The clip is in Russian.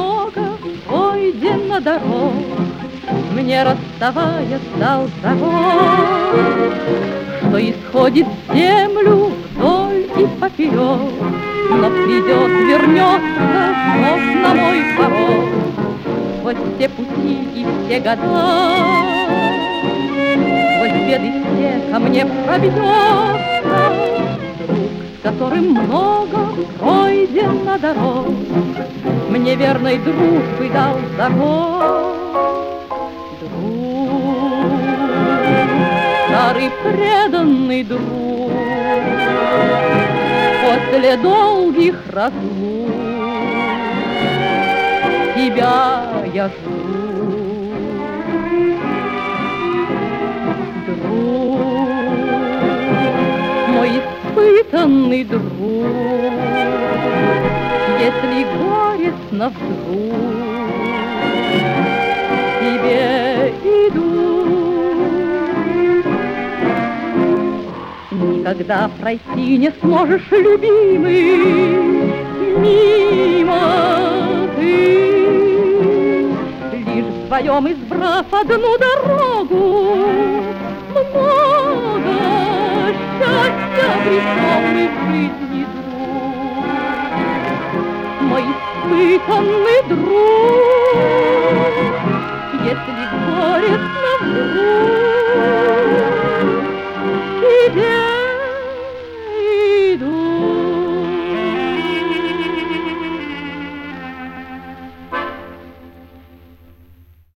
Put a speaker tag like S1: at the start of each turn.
S1: много пройдено дорог, мне, расставаясь, дал завод, что исходит в землю вдоль и поперек, но придет, вернется вновь на мой порог. Сквозь все пути и все года, сквозь беды все ко мне пробьется друг, с которым много пройдено дорог, мне верной дружбы дал завод. Друг, старый преданный друг, после долгих разлук тебя я жду. Друг, мой испытанный друг, если горестно вдруг тебе иду, никогда пройти не сможешь, любимый, мимо ты, лишь вдвоем избрав одну дорогу, много счастья обретем мы в жизни, друг, мой испытанный друг, если горестно вдруг